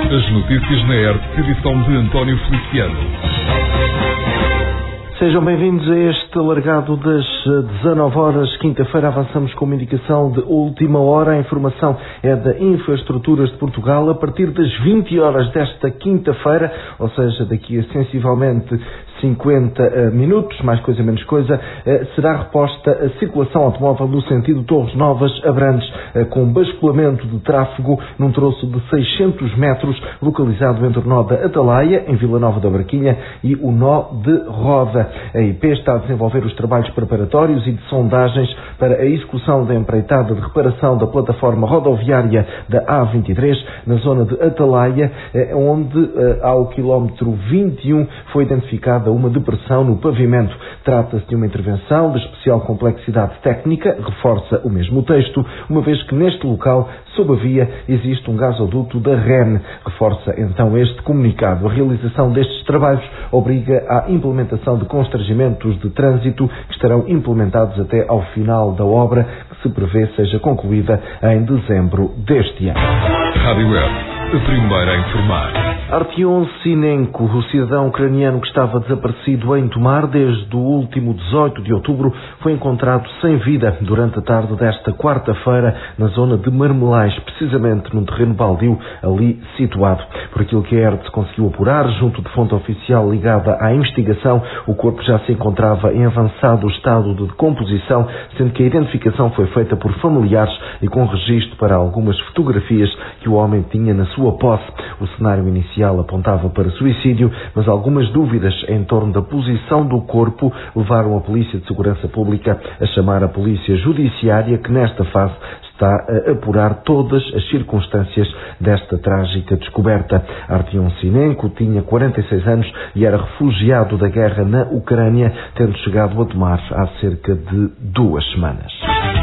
As notícias na ERP, edição de António Feliciano. Sejam bem-vindos a este alargado das 19 horas. Quinta-feira avançamos com uma indicação de última hora. A informação é da Infraestruturas de Portugal. A partir das 20 horas desta quinta-feira, ou seja, daqui a sensivelmente 50 minutos, mais coisa menos coisa, será reposta a circulação automóvel no sentido Torres Novas-Abrantes, com basculamento de tráfego num troço de 600 metros, localizado entre o nó da Atalaia, em Vila Nova da Barquinha, e o nó de Roda. A IP está a desenvolver os trabalhos preparatórios e de sondagens para a execução da empreitada de reparação da plataforma rodoviária da A23, na zona de Atalaia, onde, ao quilómetro 21, foi identificada uma depressão no pavimento. Trata-se de uma intervenção de especial complexidade técnica, reforça o mesmo texto, uma vez que neste local, sob a via, existe um gasoduto da REN. Reforça então este comunicado. A realização destes trabalhos obriga à implementação de constrangimentos de trânsito que estarão implementados até ao final da obra, que se prevê seja concluída em dezembro deste ano. Rádio ERP, a primeira a informar. Artyom Sinenko, o cidadão ucraniano que estava desaparecido em Tomar desde o último 18 de outubro, foi encontrado sem vida durante a tarde desta quarta-feira na zona de Marmelais, precisamente num terreno baldio ali situado. Por aquilo que a ERT conseguiu apurar, junto de fonte oficial ligada à investigação, o corpo já se encontrava em avançado estado de decomposição, sendo que a identificação foi feita por familiares e com registro para algumas fotografias que o homem tinha na sua posse. O cenário inicial apontava para suicídio, mas algumas dúvidas em torno da posição do corpo levaram a Polícia de Segurança Pública a chamar a Polícia Judiciária, que nesta fase está a apurar todas as circunstâncias desta trágica descoberta. Artyom Sinenko tinha 46 anos e era refugiado da guerra na Ucrânia, tendo chegado a Tomar há cerca de 2 semanas.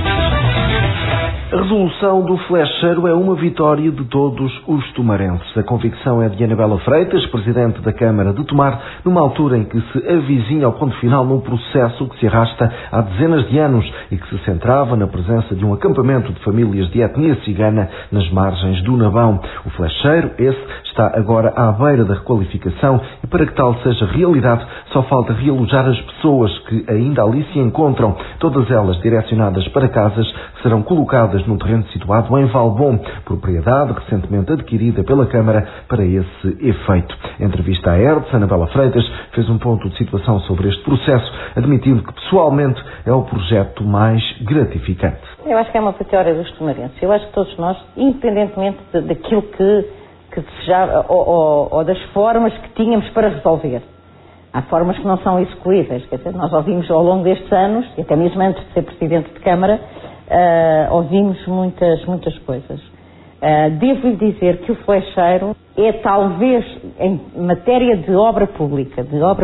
A resolução do flecheiro é uma vitória de todos os tomarenses. A convicção é de Anabela Freitas, presidente da Câmara de Tomar, numa altura em que se avizinha ao ponto final num processo que se arrasta há dezenas de anos e que se centrava na presença de um acampamento de famílias de etnia cigana nas margens do Nabão. O flecheiro, esse, está agora à beira da requalificação e para que tal seja realidade só falta realojar as pessoas que ainda ali se encontram, todas elas direcionadas para casas que serão colocadas num terreno situado em Valbom, propriedade recentemente adquirida pela Câmara para esse efeito. Em entrevista à ERT, Anabela Freitas fez um ponto de situação sobre este processo, admitindo que pessoalmente é o projeto mais gratificante. Eu acho que é uma vitória dos tomarenses. Eu acho que todos nós, independentemente daquilo que desejava ou das formas que tínhamos para resolver, há formas que não são execuíveis. Quer dizer, nós ouvimos ao longo destes anos, e até mesmo antes de ser Presidente de Câmara, ouvimos muitas coisas. Devo-lhe dizer que o flecheiro é talvez, em matéria de obra pública,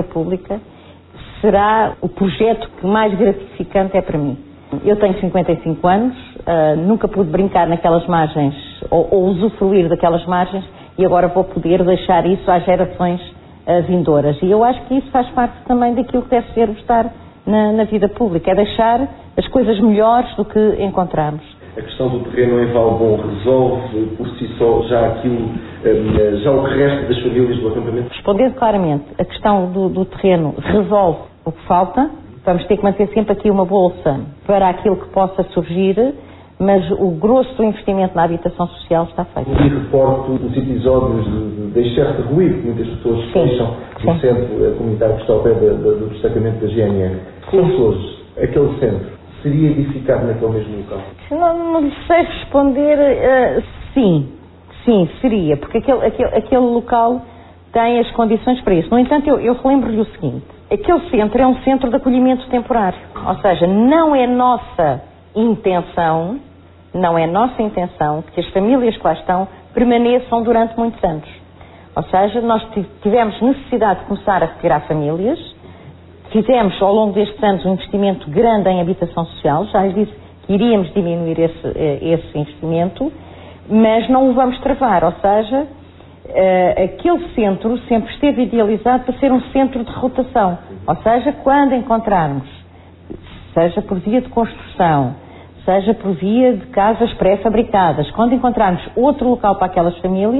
será o projeto que mais gratificante é para mim. Eu tenho 55 anos, nunca pude brincar naquelas margens ou usufruir daquelas margens e agora vou poder deixar isso às gerações vindouras. E eu acho que isso faz parte também daquilo que deve ser o estar na vida pública, é deixar as coisas melhores do que encontramos. A questão do terreno em Valbom resolve por si só já aquilo, já o que resta das famílias do acampamento? Respondendo claramente, a questão do terreno resolve o que falta. Vamos ter que manter sempre aqui uma bolsa para aquilo que possa surgir, mas o grosso do investimento na habitação social está feito. E reporto os episódios de excesso de ruído que muitas pessoas queixam do centro comunitário que está ao pé do destacamento da GNR. Se fosse hoje aquele centro, seria edificado naquele mesmo local? Não sei responder. Sim, seria, porque aquele local tem as condições para isso. No entanto, eu relembro-lhe o seguinte: aquele centro é um centro de acolhimento temporário, ou seja, não é nossa intenção que as famílias que lá estão permaneçam durante muitos anos. Ou seja, nós tivemos necessidade de começar a retirar famílias, fizemos ao longo destes anos um investimento grande em habitação social, já lhes disse que iríamos diminuir esse investimento, mas não o vamos travar, ou seja, aquele centro sempre esteve idealizado para ser um centro de rotação, ou seja, quando encontrarmos, seja por via de construção, seja por via de casas pré-fabricadas, quando encontrarmos outro local para aquelas famílias,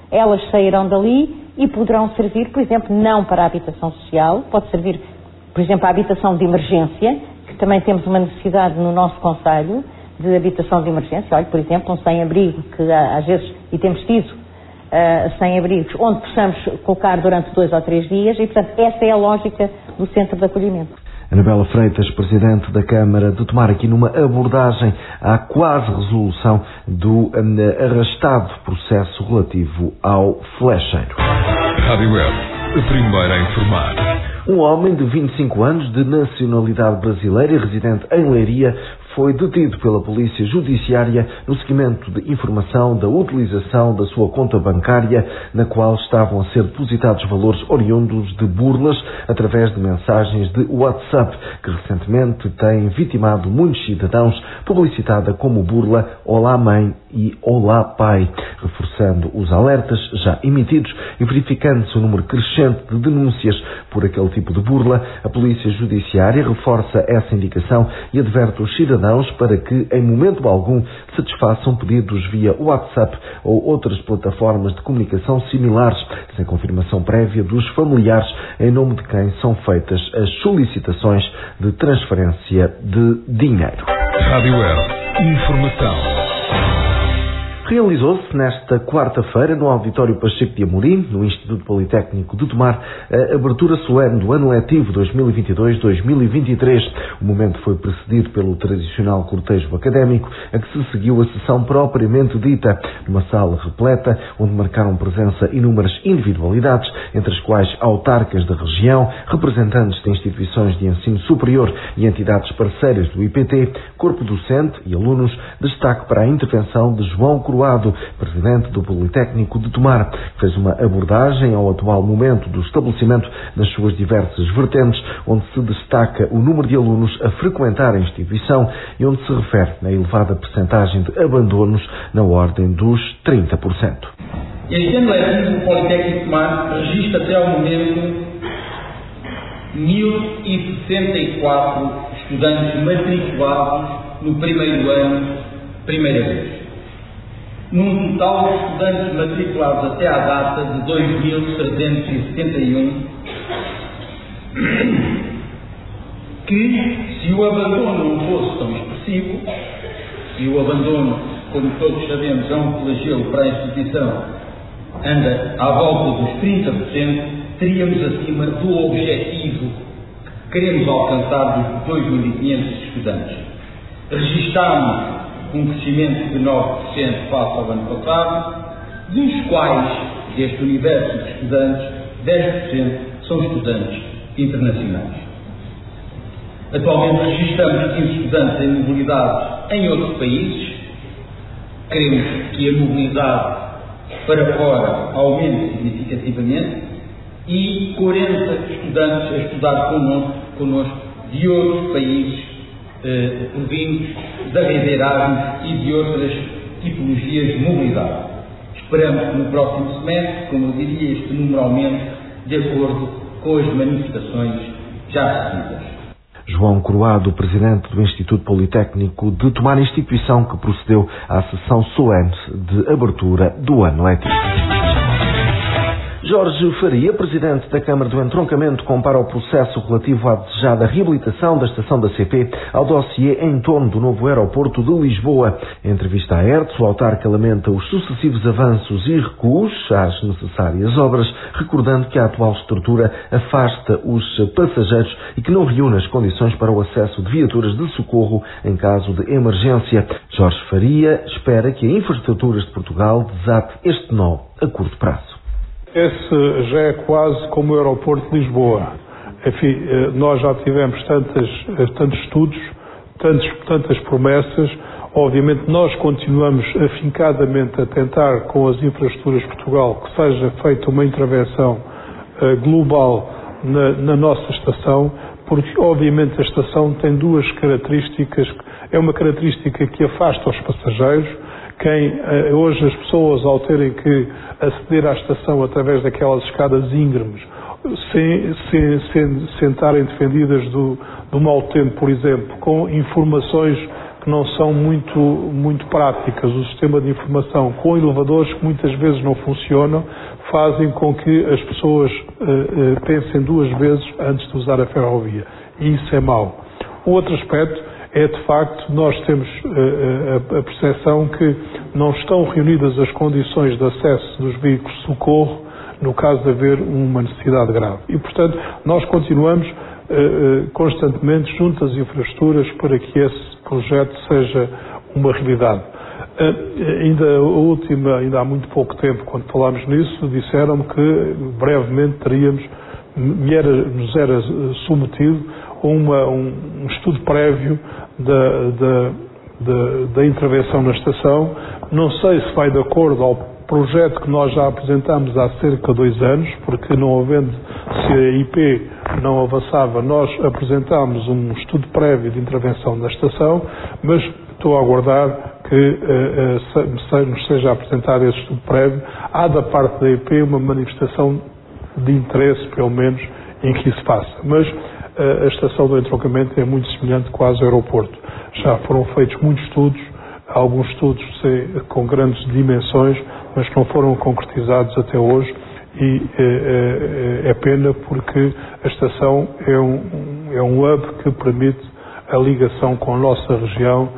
elas sairão dali e poderão servir, por exemplo, não para a habitação social, pode servir, por exemplo, a habitação de emergência, que também temos uma necessidade no nosso concelho de habitação de emergência. Olha, por exemplo, um sem-abrigo, que às vezes, e temos tido sem-abrigos, onde possamos colocar durante 2 ou 3 dias, e, portanto, essa é a lógica do centro de acolhimento. Anabela Freitas, Presidente da Câmara de Tomar, aqui numa abordagem à quase resolução do arrastado processo relativo ao flecheiro. Rádio Web, a primeira a informar. Um homem de 25 anos, de nacionalidade brasileira e residente em Leiria, foi detido pela Polícia Judiciária no seguimento de informação da utilização da sua conta bancária, na qual estavam a ser depositados valores oriundos de burlas através de mensagens de WhatsApp, que recentemente têm vitimado muitos cidadãos, publicitada como burla Olá Mãe e Olá Pai, reforçando os alertas já emitidos e verificando-se o número crescente de denúncias por aquele tipo de burla. A Polícia Judiciária reforça essa indicação e adverte os cidadãos para que, em momento algum, satisfaçam pedidos via WhatsApp ou outras plataformas de comunicação similares, sem confirmação prévia dos familiares, em nome de quem são feitas as solicitações de transferência de dinheiro. Rádio Web, informação. Realizou-se nesta quarta-feira, no Auditório Pacheco de Amorim, no Instituto Politécnico de Tomar, a abertura solene do ano letivo 2022-2023. O momento foi precedido pelo tradicional cortejo académico, a que se seguiu a sessão propriamente dita, numa sala repleta, onde marcaram presença inúmeras individualidades, entre as quais autarcas da região, representantes de instituições de ensino superior e entidades parceiras do IPT, corpo docente e alunos. Destaque para a intervenção de João Croado, Presidente do Politécnico de Tomar, que fez uma abordagem ao atual momento do estabelecimento nas suas diversas vertentes, onde se destaca o número de alunos a frequentar a instituição e onde se refere à elevada percentagem de abandonos na ordem dos 30%. Este ano letivo, o Politécnico de Tomar registra até ao momento 1.064 estudantes matriculados no primeiro ano, primeira vez. Num total de estudantes matriculados até à data de 2.371, que, se o abandono não fosse tão expressivo, e o abandono, como todos sabemos, é um flagelo para a instituição, anda à volta dos 30%, teríamos acima do objetivo que queremos alcançar dos 2.500 estudantes. Registámos um crescimento de 9% face ao ano passado, dos quais, deste universo de estudantes, 10% são estudantes internacionais. Atualmente registramos 15 estudantes em mobilidade em outros países. Queremos que a mobilidade para fora aumente significativamente e 40 estudantes a estudar connosco de outros países provindos da rede Erasmus e de outras tipologias de mobilidade. Esperamos que no próximo semestre, como eu diria, este número aumente de acordo com as manifestações já recebidas. João Croado, Presidente do Instituto Politécnico de Tomar, instituição que procedeu à sessão solene de abertura do ano letivo. Jorge Faria, Presidente da Câmara do Entroncamento, compara o processo relativo à desejada reabilitação da estação da CP ao dossiê em torno do novo aeroporto de Lisboa. Em entrevista à ERTS, o autarca lamenta os sucessivos avanços e recuos às necessárias obras, recordando que a atual estrutura afasta os passageiros e que não reúne as condições para o acesso de viaturas de socorro em caso de emergência. Jorge Faria espera que a Infraestruturas de Portugal desate este nó a curto prazo. Esse já é quase como o aeroporto de Lisboa. Enfim, nós já tivemos tantos estudos, tantas promessas. Obviamente nós continuamos afincadamente a tentar com as infraestruturas de Portugal que seja feita uma intervenção global na nossa estação, porque obviamente a estação tem duas características. É uma característica que afasta os passageiros. Hoje as pessoas, ao terem que aceder à estação através daquelas escadas íngremes, sem estarem defendidas do mau tempo, por exemplo, com informações que não são muito práticas. O sistema de informação com elevadores que muitas vezes não funcionam fazem com que as pessoas pensem duas vezes antes de usar a ferrovia. E isso é mau. O outro aspecto é, de facto, nós temos a percepção que não estão reunidas as condições de acesso dos veículos de socorro no caso de haver uma necessidade grave. E, portanto, nós continuamos constantemente junto às infraestruturas para que esse projeto seja uma realidade. Ainda há muito pouco tempo, quando falámos nisso, disseram-me que brevemente nos era submetido um estudo prévio da intervenção na estação. Não sei se vai de acordo ao projeto que nós já apresentámos há cerca de 2 anos, porque não havendo, se a IP não avançava, nós apresentámos um estudo prévio de intervenção na estação, mas estou a aguardar que nos seja apresentado esse estudo prévio. Há da parte da IP uma manifestação de interesse, pelo menos, em que isso faça. Mas a estação do entroncamento é muito semelhante quase ao aeroporto. Já foram feitos muitos estudos, alguns estudos com grandes dimensões, mas que não foram concretizados até hoje, e é pena porque a estação é um hub que permite a ligação com a nossa região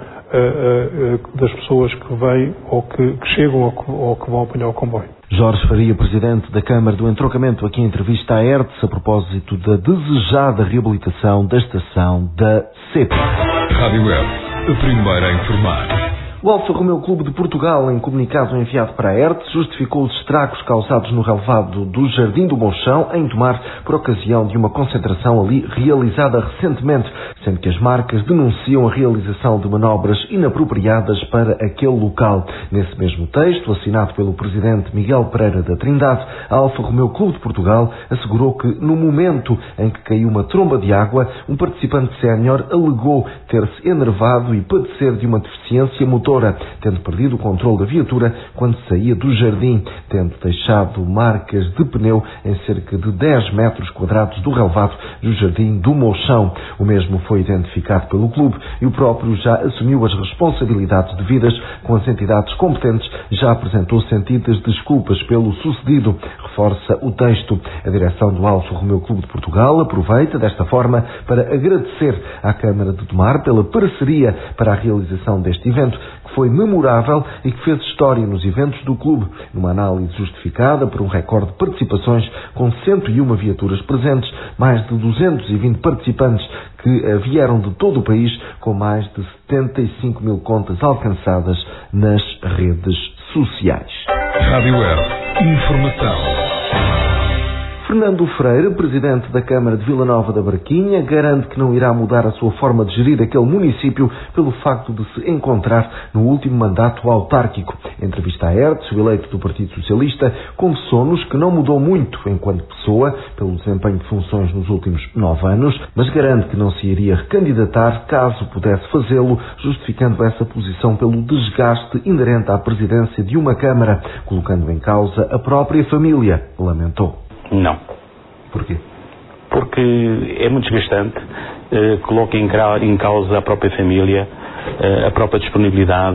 das pessoas que vêm ou que chegam ou que vão apanhar o comboio. Jorge Faria, presidente da Câmara do Entroncamento, aqui em entrevista à ERTS a propósito da desejada reabilitação da estação da CP. Rádio ERTS, a primeira a informar. O Alfa Romeo Clube de Portugal, em comunicado enviado para a ERTS, justificou os estragos causados no relvado do Jardim do Mochão em Tomar por ocasião de uma concentração ali realizada recentemente, sendo que as marcas denunciam a realização de manobras inapropriadas para aquele local. Nesse mesmo texto, assinado pelo presidente Miguel Pereira da Trindade, a Alfa Romeo Clube de Portugal assegurou que, no momento em que caiu uma tromba de água, um participante sénior alegou ter-se enervado e padecer de uma deficiência motora, tendo perdido o controle da viatura quando saía do jardim, tendo deixado marcas de pneu em cerca de 10 metros quadrados do relvado do Jardim do Mochão. O mesmo foi identificado pelo clube e o próprio já assumiu as responsabilidades devidas com as entidades competentes, já apresentou sentidas desculpas pelo sucedido, reforça o texto. A direção do Alfa Romeo Clube de Portugal aproveita desta forma para agradecer à Câmara de Tomar pela parceria para a realização deste evento, que foi memorável e que fez história nos eventos do clube, numa análise justificada por um recorde de participações com 101 viaturas presentes, mais de 220 participantes que vieram de todo o país, com mais de 75 mil contas alcançadas nas redes sociais. Rádio ERTS, informação. Fernando Freire, presidente da Câmara de Vila Nova da Barquinha, garante que não irá mudar a sua forma de gerir aquele município pelo facto de se encontrar no último mandato autárquico. Em entrevista à ERTS, o eleito do Partido Socialista confessou-nos que não mudou muito enquanto pessoa pelo desempenho de funções nos últimos 9 anos, mas garante que não se iria recandidatar caso pudesse fazê-lo, justificando essa posição pelo desgaste inerente à presidência de uma Câmara, colocando em causa a própria família, lamentou. Não. Porquê? Porque é muito desgastante, coloca em causa a própria família, a própria disponibilidade.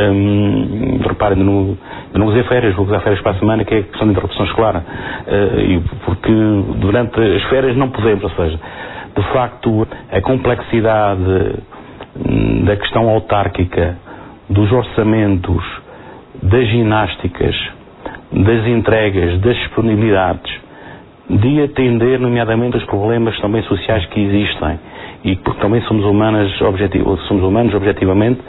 Reparem, não usei férias, vou usar férias para a semana, que é a questão de interrupção escolar. Porque durante as férias não podemos, ou seja, de facto, a complexidade da questão autárquica, dos orçamentos, das ginásticas, das entregas, das disponibilidades, de atender, nomeadamente, os problemas também sociais que existem, e porque também somos humanos objetivamente,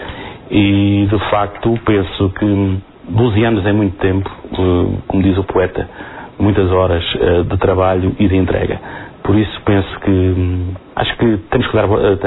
e de facto penso que 12 anos é muito tempo, como diz o poeta, muitas horas de trabalho e de entrega. Por isso penso que acho que temos que dar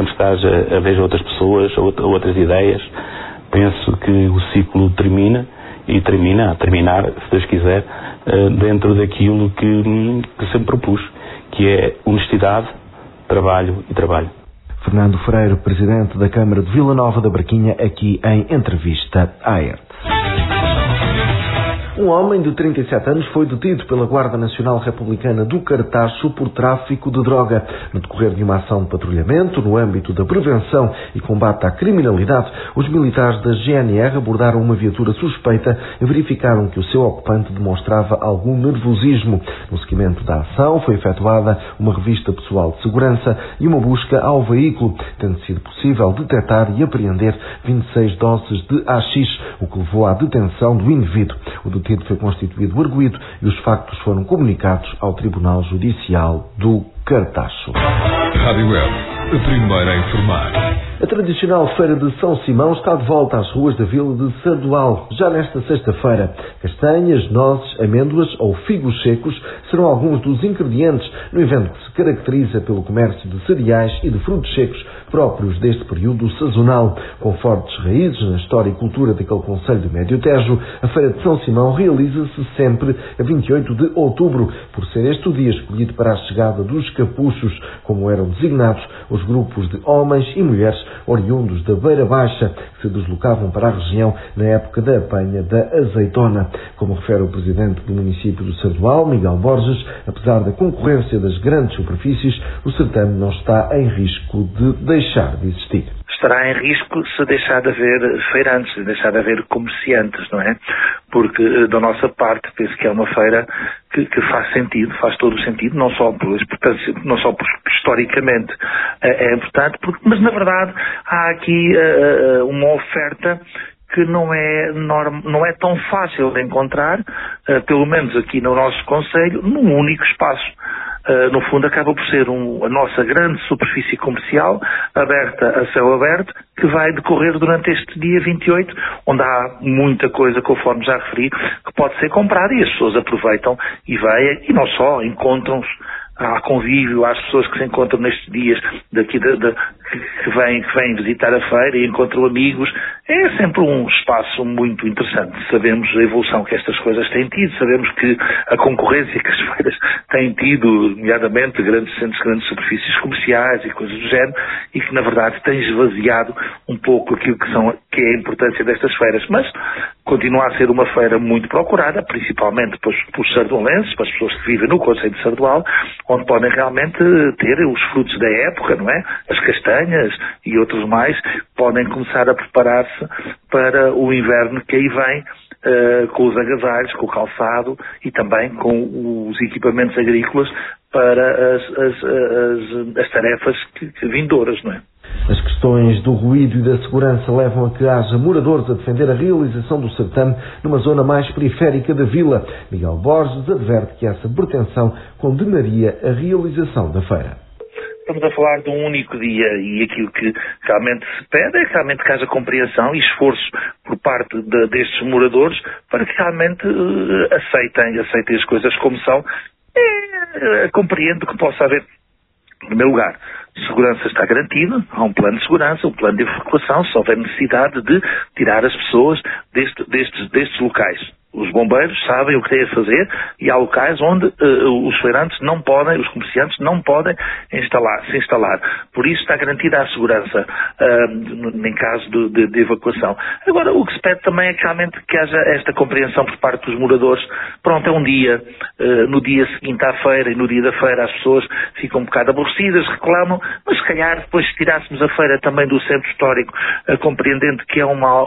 a vez a outras pessoas, a outras ideias. Penso que o ciclo termina, e terminar, se Deus quiser, dentro daquilo que sempre propus, que é honestidade, trabalho e trabalho. Fernando Freire, presidente da Câmara de Vila Nova da Barquinha, aqui em entrevista à ERTS. Um homem de 37 anos foi detido pela Guarda Nacional Republicana do Cartacho por tráfico de droga. No decorrer de uma ação de patrulhamento, no âmbito da prevenção e combate à criminalidade, os militares da GNR abordaram uma viatura suspeita e verificaram que o seu ocupante demonstrava algum nervosismo. No seguimento da ação, foi efetuada uma revista pessoal de segurança e uma busca ao veículo, tendo sido possível detectar e apreender 26 doses de haxixe, o que levou à detenção do indivíduo. O detido foi constituído arguido e os factos foram comunicados ao Tribunal Judicial do Cartacho. Rádio Web, a primeira a informar. A tradicional Feira de São Simão está de volta às ruas da vila de Sardual, já nesta sexta-feira. Castanhas, nozes, amêndoas ou figos secos serão alguns dos ingredientes no evento que se caracteriza pelo comércio de cereais e de frutos secos próprios deste período sazonal. Com fortes raízes na história e cultura daquele concelho do Médio Tejo, a Feira de São Simão realiza-se sempre a 28 de outubro, por ser este o dia escolhido para a chegada dos capuchos, como eram designados os grupos de homens e mulheres oriundos da Beira Baixa, que se deslocavam para a região na época da apanha da azeitona. Como refere o presidente do município do Sardual, Miguel Borges, apesar da concorrência das grandes superfícies, o certame não está em risco de deixar de existir. Estará em risco se deixar de haver feirantes, se deixar de haver comerciantes, não é? Porque, da nossa parte, penso que é uma feira que faz sentido, faz todo o sentido, não só por historicamente é importante, mas, na verdade, há aqui uma oferta que não é tão fácil de encontrar, pelo menos aqui no nosso concelho, num único espaço. No fundo acaba por ser a nossa grande superfície comercial, aberta a céu aberto, que vai decorrer durante este dia 28, onde há muita coisa, conforme já referi, que pode ser comprada e as pessoas aproveitam e vêm, e não só, encontram-se. Há convívio, há as pessoas que se encontram nestes dias daqui que vêm visitar a feira e encontram amigos. É sempre um espaço muito interessante. Sabemos a evolução que estas coisas têm tido, sabemos que a concorrência que as feiras têm tido, nomeadamente grandes centros, grandes superfícies comerciais e coisas do género, e que na verdade tem esvaziado um pouco aquilo que é a importância destas feiras. Mas continua a ser uma feira muito procurada, principalmente pelos sardualenses, pelas pessoas que vivem no concelho de Sardual, onde podem realmente ter os frutos da época, não é? As castanhas e outros mais, podem começar a preparar-se para o inverno que aí vem, com os agasalhos, com o calçado e também com os equipamentos agrícolas para as tarefas vindouras, não é? As questões do ruído e da segurança levam a que haja moradores a defender a realização do certame numa zona mais periférica da vila. Miguel Borges adverte que essa pretensão condenaria a realização da feira. Estamos a falar de um único dia e aquilo que realmente se pede é realmente que haja compreensão e esforço por parte destes moradores para que realmente aceitem as coisas como são. Compreendo que possa haver, em primeiro lugar, segurança está garantida, há um plano de segurança, um plano de evacuação, se houver necessidade de tirar as pessoas destes locais. Os bombeiros sabem o que têm a fazer e há locais onde os feirantes não podem, os comerciantes não podem se instalar. Por isso está garantida a segurança em caso de evacuação. Agora, o que se pede também é que realmente que haja esta compreensão por parte dos moradores. Pronto, é um dia, no dia seguinte à feira e no dia da feira as pessoas ficam um bocado aborrecidas, reclamam, mas se calhar depois se tirássemos a feira também do centro histórico, compreendendo que é uma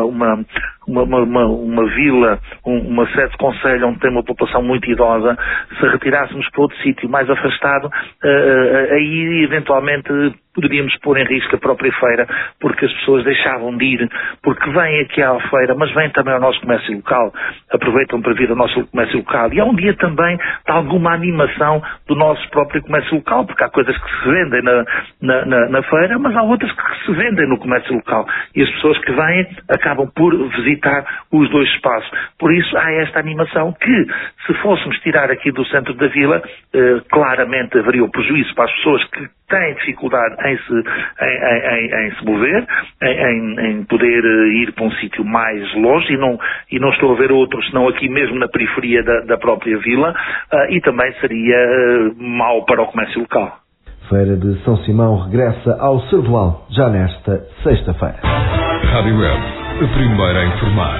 vila, uma sede de concelho onde tem uma população muito idosa, se retirássemos para outro sítio mais afastado, aí eventualmente poderíamos pôr em risco a própria feira, porque as pessoas deixavam de ir, porque vêm aqui à feira, mas vêm também ao nosso comércio local, aproveitam para vir ao nosso comércio local. E há um dia também de alguma animação do nosso próprio comércio local, porque há coisas que se vendem na feira, mas há outras que se vendem no comércio local. E as pessoas que vêm acabam por visitar os dois espaços. Por isso há esta animação que, se fôssemos tirar aqui do centro da vila, claramente haveria o prejuízo para as pessoas que têm dificuldade em se mover, em poder ir para um sítio mais longe, e não estou a ver outros senão aqui mesmo na periferia da própria vila, e também seria mau para o comércio local. Feira de São Simão regressa ao Sardual já nesta sexta-feira. Rádio Web, a primeira a informar.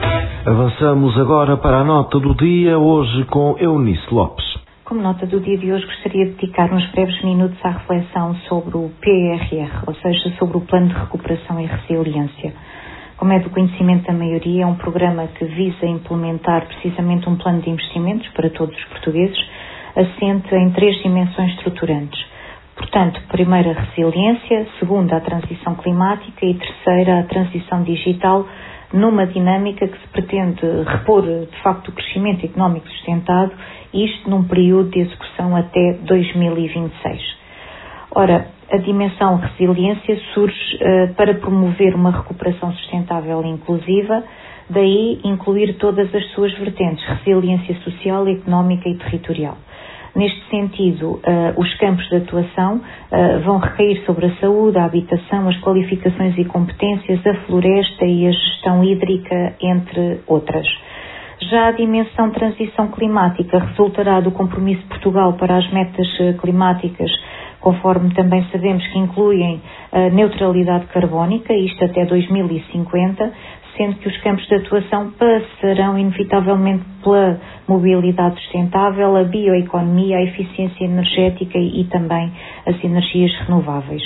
Avançamos agora para a nota do dia, hoje com Eunice Lopes. Como nota do dia de hoje, gostaria de dedicar uns breves minutos à reflexão sobre o PRR, ou seja, sobre o Plano de Recuperação e Resiliência. Como é do conhecimento da maioria, é um programa que visa implementar precisamente um plano de investimentos para todos os portugueses, assente em 3 dimensões estruturantes. Portanto, primeira, a resiliência, segunda, a transição climática e terceira, a transição digital, numa dinâmica que se pretende repor, de facto, o crescimento económico sustentado, isto num período de execução até 2026. Ora, a dimensão resiliência surge para promover uma recuperação sustentável e inclusiva, daí incluir todas as suas vertentes, resiliência social, económica e territorial. Neste sentido, os campos de atuação vão recair sobre a saúde, a habitação, as qualificações e competências, a floresta e a gestão hídrica, entre outras. Já a dimensão transição climática resultará do compromisso de Portugal para as metas climáticas, conforme também sabemos que incluem a neutralidade carbónica, isto até 2050, sendo que os campos de atuação passarão inevitavelmente pela mobilidade sustentável, a bioeconomia, a eficiência energética e também as energias renováveis.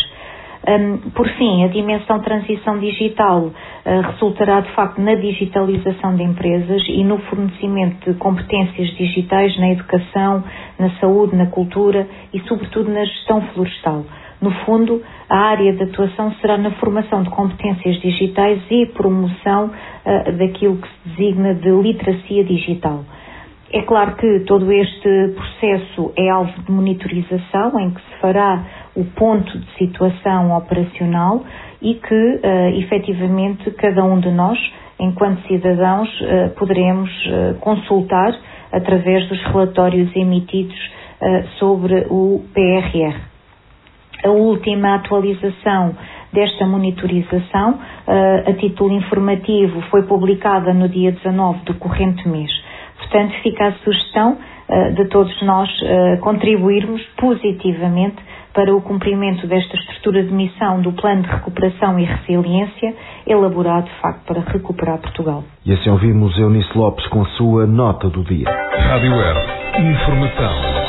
Por fim, a dimensão transição digital resultará de facto na digitalização de empresas e no fornecimento de competências digitais na educação, na saúde, na cultura e sobretudo na gestão florestal. No fundo, a área de atuação será na formação de competências digitais e promoção daquilo que se designa de literacia digital. É claro que todo este processo é alvo de monitorização, em que se fará o ponto de situação operacional e que, efetivamente, cada um de nós, enquanto cidadãos, poderemos consultar através dos relatórios emitidos sobre o PRR. A última atualização desta monitorização, a título informativo, foi publicada no dia 19 do corrente mês. Portanto, fica a sugestão de todos nós contribuirmos positivamente para o cumprimento desta estrutura de missão do Plano de Recuperação e Resiliência, elaborado, de facto, para recuperar Portugal. E assim ouvimos Eunice Lopes com a sua nota do dia. Rádio Hertz, informação.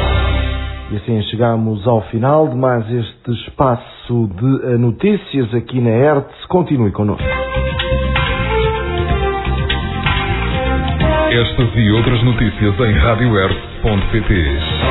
E assim chegamos ao final de mais este espaço de notícias aqui na Hertz. Continue connosco. Estas e outras notícias em radiohertz.pt.